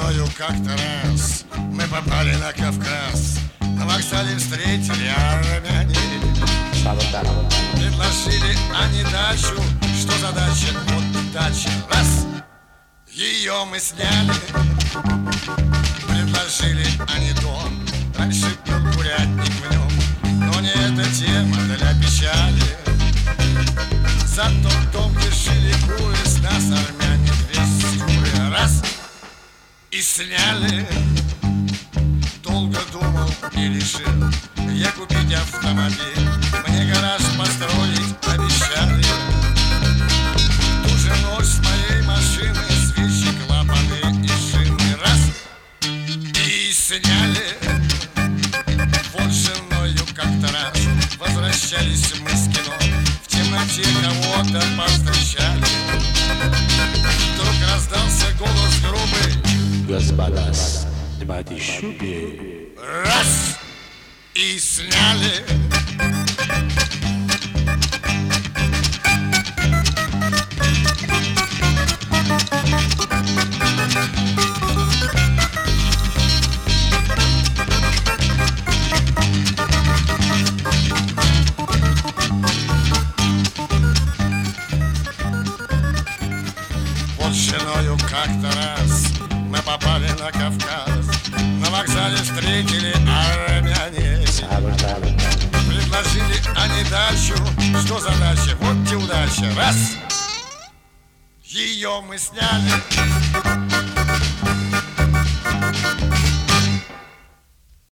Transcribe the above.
Толщиною как-то раз мы попали на Кавказ. На вокзале встретили армяне. Предложили они дачу. Что задача? Вот дача. Раз. Ее мы сняли. Предложили они дом. Раньше был курятник в нем, но не эта тема для печали. Зато в дом, где жили куры, с нас армяне 200 куры. Раз. И сняли. Долго думал и решил я купить автомобиль. Мне гараж построить обещали. В ту же ночь с моей машины свечи, клапаны и шины. Раз. И сняли. Вот с женою как-то раз возвращались мы с кино. В темноте кого-то повстречали. Вдруг раздался голос грубый: господа, снимайте шубы. Раз. И сняли. Вот с женою как-то раз мы попали на Кавказ. На вокзале встретили армяне. Предложили они дачу. Что задача? Вот те удача. Раз. Ее мы сняли.